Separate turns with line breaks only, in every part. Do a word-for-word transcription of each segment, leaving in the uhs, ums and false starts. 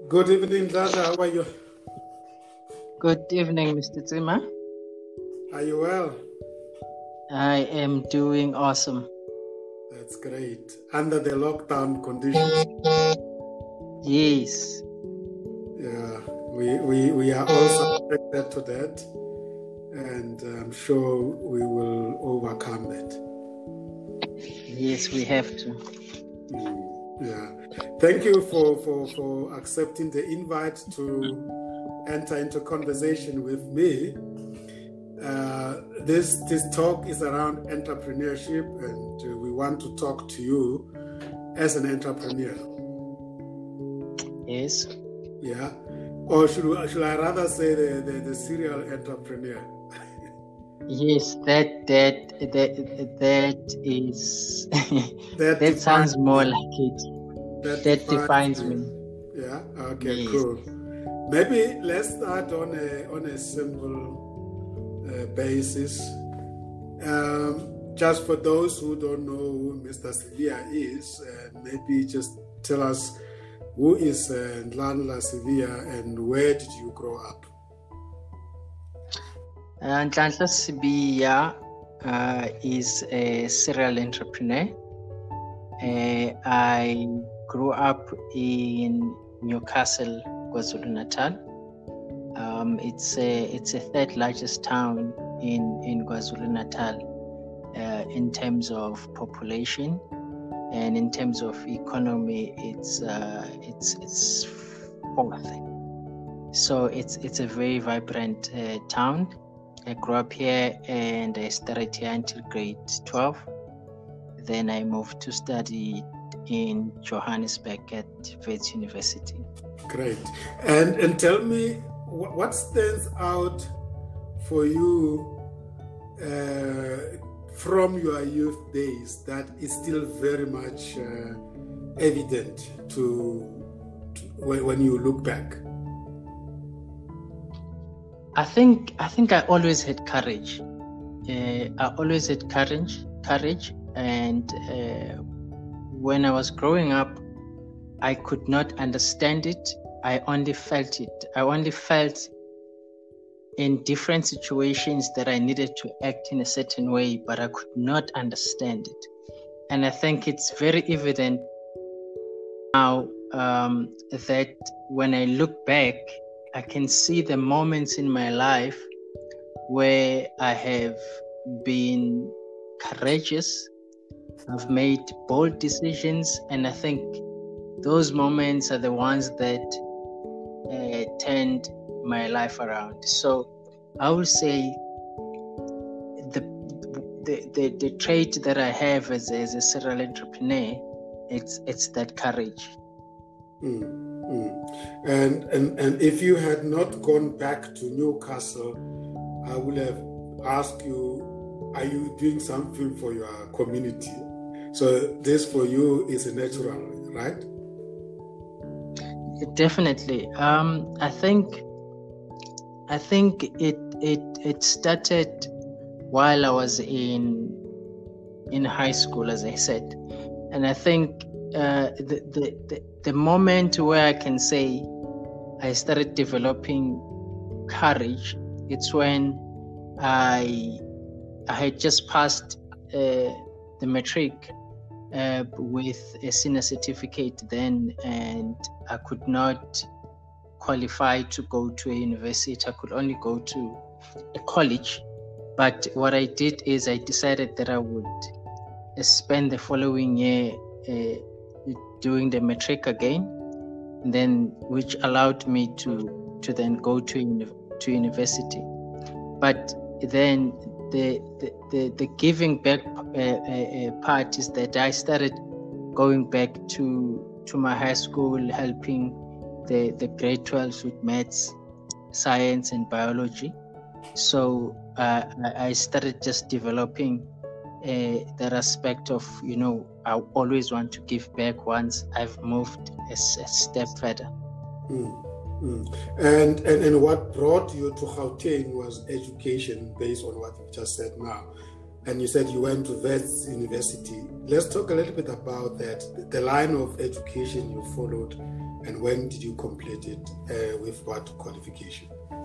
Good evening, Dada. How are you?
Good evening, Mister Zima.
Are you well?
I am doing awesome.
That's great. Under the lockdown conditions.
Yes.
Yeah, we, we, we are all subjected to that, and I'm sure we will overcome that.
Yes, we have to.
Mm, yeah. Thank you for, for, for accepting the invite to enter into conversation with me. Uh, this this talk is around entrepreneurship, and uh, we want to talk to you as an entrepreneur.
Yes.
Yeah. Or should should I rather say the, the, the serial entrepreneur?
Yes, that that that that is
that
that sounds more
me.
like it.
That,
that defines,
defines
me.
me. Yeah. Okay.
Yes.
Cool. Maybe let's start on a on a simple uh, basis. Um, just for those who don't know who Mister Siviya is, uh, maybe just tell us who is uh, Nhlanhla Siviya and where did you grow up?
Uh, Nhlanhla Siviya uh, is a serial entrepreneur. Uh, I grew up in Newcastle, KwaZulu-Natal. Um, it's a it's a third largest town in in KwaZulu-Natal uh, in terms of population, and in terms of economy, it's uh, it's it's fourth. So it's it's a very vibrant uh, town. I grew up here and I studied here until grade twelve. Then I moved to study in Johannesburg at Wits University.
Great. And and tell me, what stands out for you uh, from your youth days that is still very much uh, evident to, to when, when you look back?
I think I think I always had courage. Uh, I always had courage, courage, and uh, when I was growing up, I could not understand it. I only felt it. I only felt in different situations that I needed to act in a certain way, but I could not understand it. And I think it's very evident now um, that when I look back, I can see the moments in my life where I have been courageous, I've made bold decisions, and I think those moments are the ones that uh, turned my life around. So I would say the the, the, the trait that I have as, as a serial entrepreneur, it's it's that courage.
Mm, mm. And, and and if you had not gone back to Newcastle, I would have asked you, are you doing something for your community? So this for you is a natural, right?
Definitely. Um, I think I think it it it started while I was in in high school, as I said, and I think uh, the, the the the moment where I can say I started developing courage, it's when I I had just passed uh, the matric uh, with a senior certificate then, and I could not qualify to go to a university. I could only go to a college. But what I did is I decided that I would uh, spend the following year uh, doing the matric again, and then which allowed me to to then go to uni- to university. But then the the, the, the giving back uh, uh, part is that I started going back to to my high school, helping the, the grade twelves with maths, science, and biology. So uh, I started just developing uh, that aspect of, you know, I always want to give back once I've moved a, a step further.
Mm, mm. And, and and what brought you to Gauteng was education, based on what you just said now. and you said you went to Wits University. Let's talk a little bit about that, the line of education you followed, and when did you complete it, uh, with what qualification?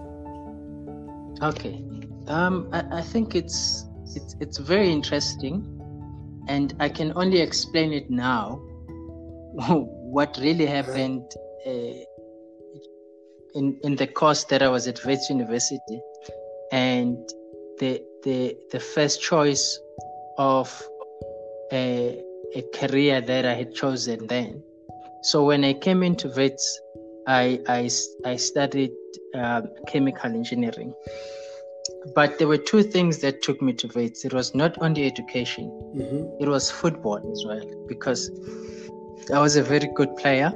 Okay, um, I, I think it's it's it's very interesting, and I can only explain it now. What really happened uh, in in the course that I was at Wits University, and the the the first choice of a, a career that I had chosen then. So when I came into Wits, I I, I studied uh, chemical engineering. But there were two things that took me to Wits. It was not only education, mm-hmm. it was football as well, because I was a very good player.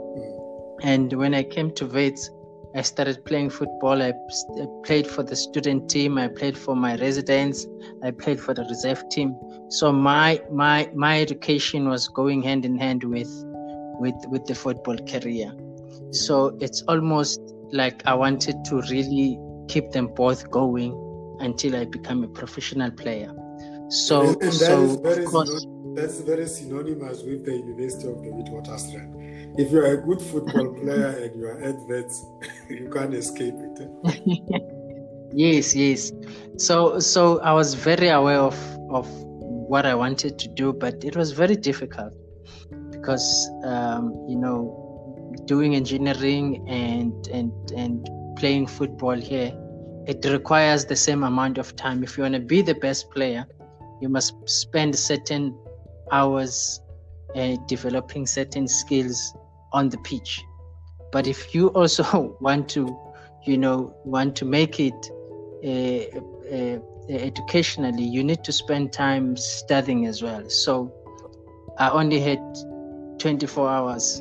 Mm. And when I came to Wits, I started playing football. I, I played for the student team. I played for my residence. I played for the reserve team. So my my my education was going hand in hand with with with the football career. So it's almost like I wanted to really keep them both going until I become a professional player. So,
and, and that
so
is very
of course,
synon- that's very synonymous with the University of the Witwatersrand. If you are a good football player and you are at Wits, you can't escape it. Eh?
Yes, yes. So, so I was very aware of of what I wanted to do, but it was very difficult because um, you know, doing engineering and and and playing football here, it requires the same amount of time. If you want to be the best player, you must spend certain hours uh, developing certain skills on the pitch. But if you also want to, you know, want to make it uh, uh, educationally, you need to spend time studying as well. So I only had twenty-four hours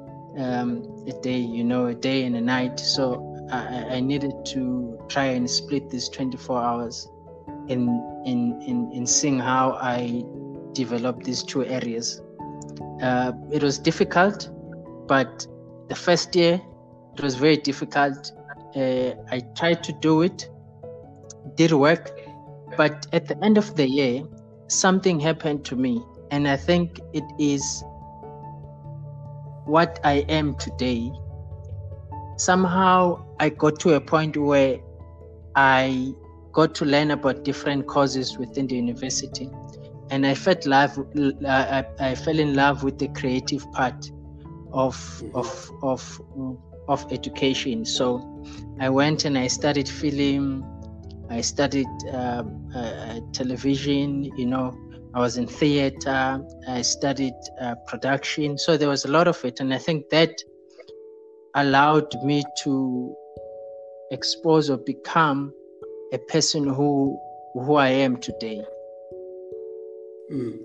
um, a day, you know, a day and a night. So I, I needed to try and split these twenty-four hours in in in, in seeing how I developed these two areas. Uh, it was difficult, but the first year it was very difficult. Uh, I tried to do it, did work, but at the end of the year, something happened to me, and I think it is what I am today. Somehow I got to a point where I got to learn about different causes within the university, and I felt love. I, I fell in love with the creative part of of of of education. So I went and I studied film. I studied uh, uh, television. You know, I was in theater. I studied uh, production. So there was a lot of it, and I think that allowed me to expose or become a person who who I am today.
Mm.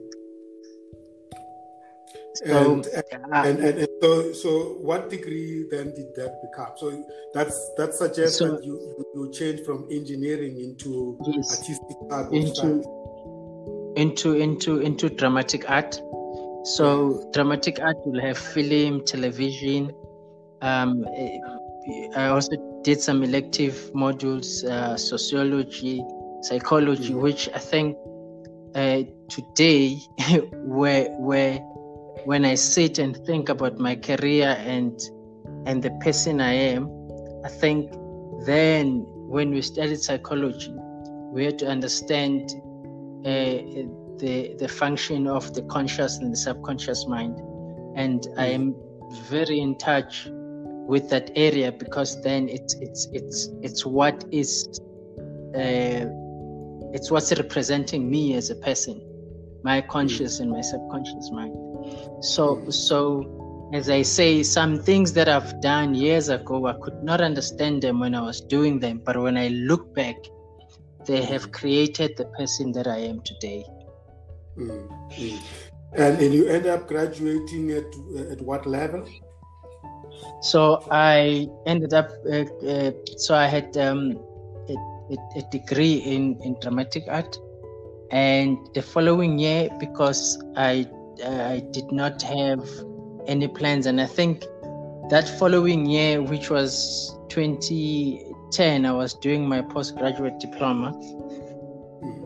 So,
and, and, uh, and, and, and so, so what degree then did that become? So that's that suggests so, that you you changed from engineering into yes, artistic art
into into into into dramatic art. So yeah. Dramatic art will have film, television. Um, I also did some elective modules, uh, sociology, psychology, mm-hmm. which I think uh, today, where where when I sit and think about my career and and the person I am, I think then when we studied psychology, we had to understand uh, the the function of the conscious and the subconscious mind, and mm-hmm. I am very in touch with that area because then it's it's it's it's what is uh, it's what's representing me as a person, my conscious and my subconscious mind. So so as I say, some things that I've done years ago, I could not understand them when I was doing them, but when I look back, they have created the person that I am today.
Mm-hmm. And, and you end up graduating at at what level?
So I ended up, uh, uh, so I had um, a, a degree in, in dramatic art, and the following year, because I uh, I did not have any plans, and I think that following year, which was twenty ten, I was doing my postgraduate diploma.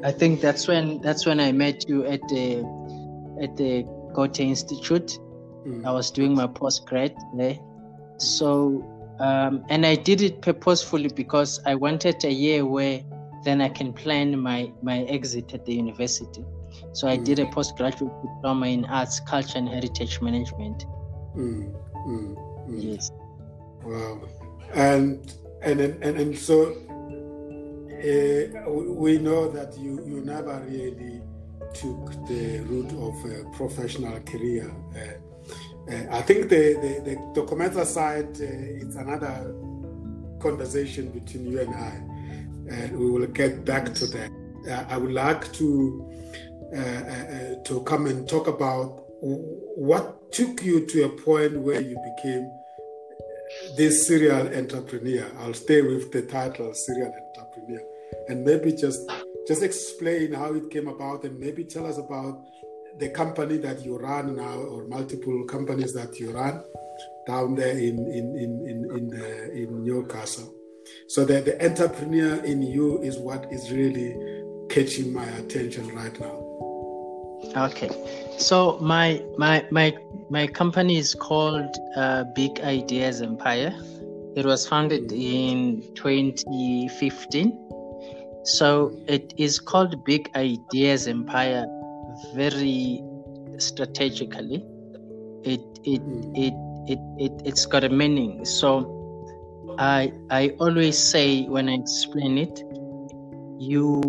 I think that's when that's when I met you at the at the Goethe Institute. Mm. I was doing my postgrad there. So um, and I did it purposefully because I wanted a year where then I can plan my my exit at the university. So I mm. did a postgraduate diploma in arts, culture, and heritage management.
Mm. Mm. Mm.
Yes.
Wow. And and and and so uh, we know that you you never really took the route of a professional career. Uh, uh, I think the the, the documentary side uh, it's another conversation between you and I, and we will get back to that. Uh, I would like to uh, uh, to come and talk about what took you to a point where you became this serial entrepreneur. I'll stay with the title serial entrepreneur, and maybe just just explain how it came about, and maybe tell us about the company that you run now, or multiple companies that you run down there in in in in in, uh, in Newcastle. So that the entrepreneur in you is what is really catching my attention right now.
Okay, so my my my my company is called uh, Big Ideas Empire. It was founded in twenty fifteen. So it is called Big Ideas Empire very strategically. It it it it, it it's got a meaning. So I I always say when I explain it, you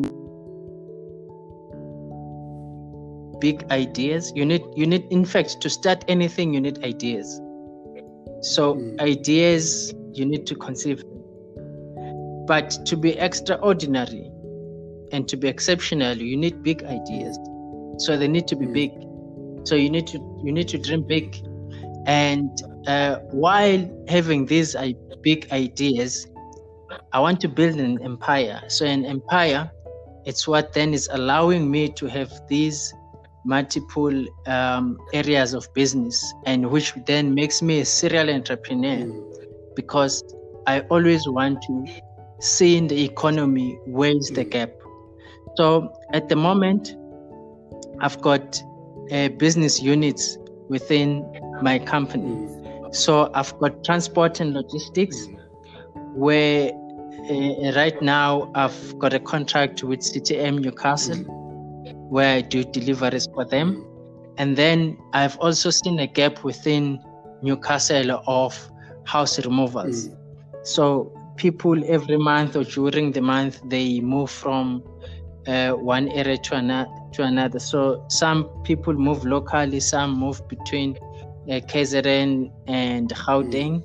big ideas. You need you need in fact to start anything you need ideas. So mm. ideas you need to conceive them. But to be extraordinary and to be exceptional, you need big ideas. So they need to be mm. big. So you need to you need to dream big. And uh, while having these uh, big ideas, I want to build an empire. So an empire, it's what then is allowing me to have these multiple um, areas of business, and which then makes me a serial entrepreneur mm. because I always want to see in the economy where is mm. the gap. So at the moment, I've got uh, business units within my company. Mm. So I've got transport and logistics, mm. where uh, right now I've got a contract with C T M Newcastle, mm. where I do deliveries for them. And then I've also seen a gap within Newcastle of house removals. Mm. So people every month or during the month, they move from uh, one area to another. To another. So some people move locally, some move between uh, K Z N and Gauteng, mm.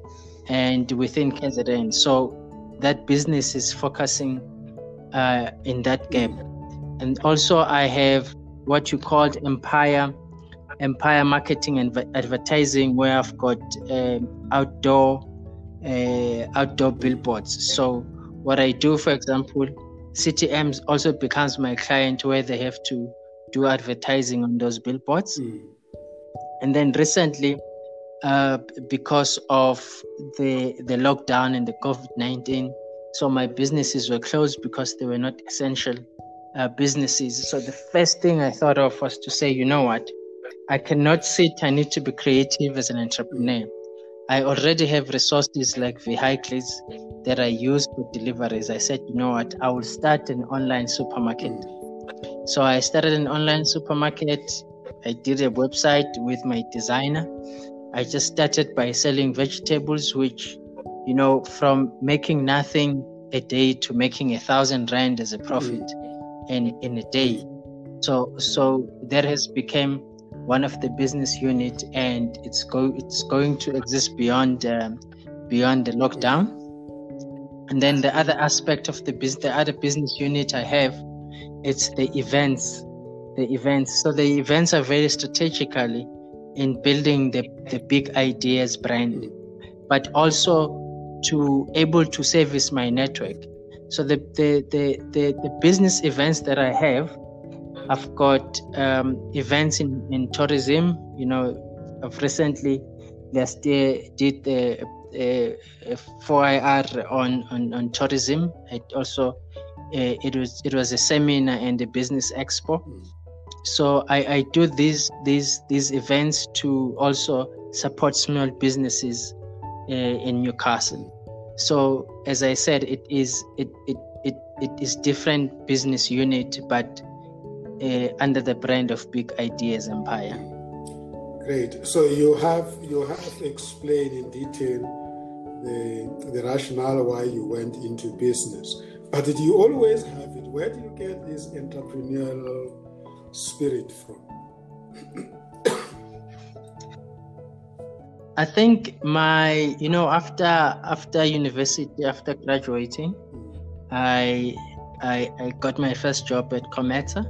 and within K Z N. So that business is focusing uh, in that gap. Mm. And also I have what you called Empire, Empire Marketing and Advertising, where I've got uh, outdoor, uh, outdoor billboards. So what I do, for example, C T M also becomes my client, where they have to do advertising on those billboards. Mm. And then recently, uh, because of the the lockdown and the COVID nineteen, so my businesses were closed because they were not essential uh, businesses. So the first thing I thought of was to say, you know what, I cannot sit, I need to be creative as an entrepreneur. I already have resources like vehicles that I use for deliveries. I said, you know what, I will start an online supermarket. So I started an online supermarket. I did a website with my designer. I just started by selling vegetables, which, you know, from making nothing a day to making a thousand rand as a profit in, in a day. So so that has become one of the business unit, and it's go it's going to exist beyond um, beyond the lockdown. And then the other aspect of the business, the other business unit I have, it's the events, the events. So the events are very strategically in building the, the Big Ideas brand, but also to able to service my network. So the the the the, the business events that I have, I've got um, events in, in tourism. You know, I've recently last year did the uh, four I R on, on, on tourism. I also uh, it was it was a seminar and a business expo. So I, I do these these these events to also support small businesses uh, in Newcastle. So as I said, it is it it it, it is different business unit, but uh, under the brand of Big Ideas Empire.
Great. So you have you have explained in detail the the rationale why you went into business, but did you always have it? Where do you get this entrepreneurial spirit from?
I think my, you know, after after university, after graduating, I I, I got my first job at Cometa.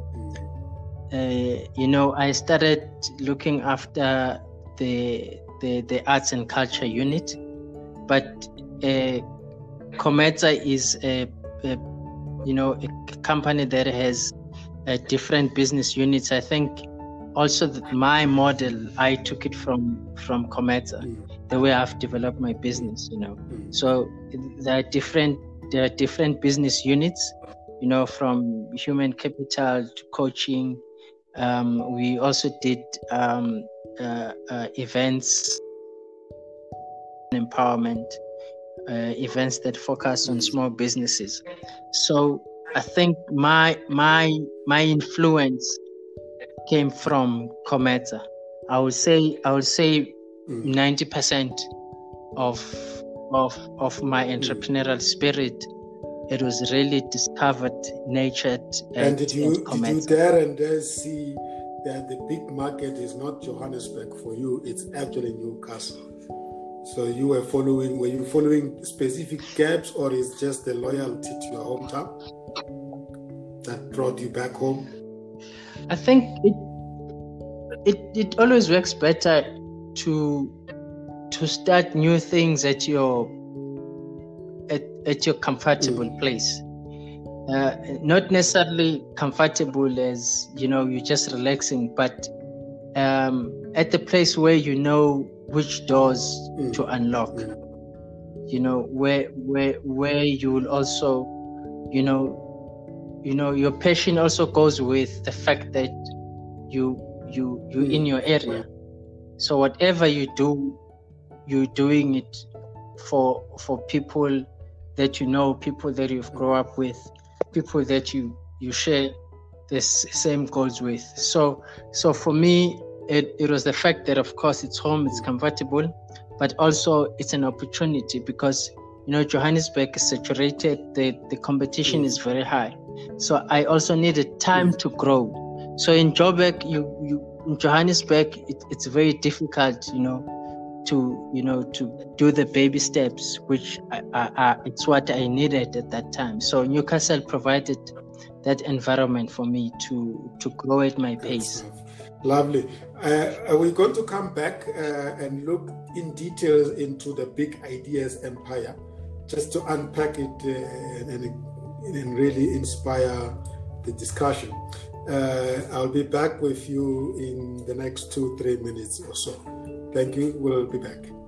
Uh, you know, I started looking after the the the arts and culture unit, but uh, Cometa is a, a you know a company that has uh, different business units. I think also that my model, I took it from from Cometa, the way I've developed my business. You know, so there are different there are different business units. You know, from human capital to coaching. Um, we also did um, uh, uh, events, empowerment, uh, events that focus on small businesses. So I think my my my influence came from Cometa. I would say I would say ninety percent of of of my entrepreneurial spirit, it was really discovered, nurtured at,
and did you,
at Cometa.
Did you dare and dare see that the big market is not Johannesburg for you, it's actually Newcastle? So you were following, were you following specific gaps, or is just the loyalty to your hometown that brought you back home?
I think it it it always works better to to start new things at your at, at your comfortable mm. place. Uh, not necessarily comfortable as, you know, you're just relaxing, but um, at the place where you know which doors mm. to unlock. Mm. You know, where where where you will also, you know, you know, your passion also goes with the fact that you you you mm. in your area. So whatever you do, you're doing it for for people that you know, people that you've grown up with, people that you you share the same goals with. So so for me, it, it was the fact that, of course, it's home, it's comfortable, but also it's an opportunity because, you know, Johannesburg is saturated, the, the competition is very high. So I also needed time to grow. So in Joburg, you, you in Johannesburg, it, it's very difficult, you know, to you know to do the baby steps, which I, I, I, it's what I needed at that time. So Newcastle provided that environment for me to to grow at my pace.
Lovely. Uh, we're going to come back uh, and look in details into the Big Ideas Empire, just to unpack it uh, and, and really inspire the discussion. Uh, I'll be back with you in the next two, three minutes or so. Thank you. We'll be back.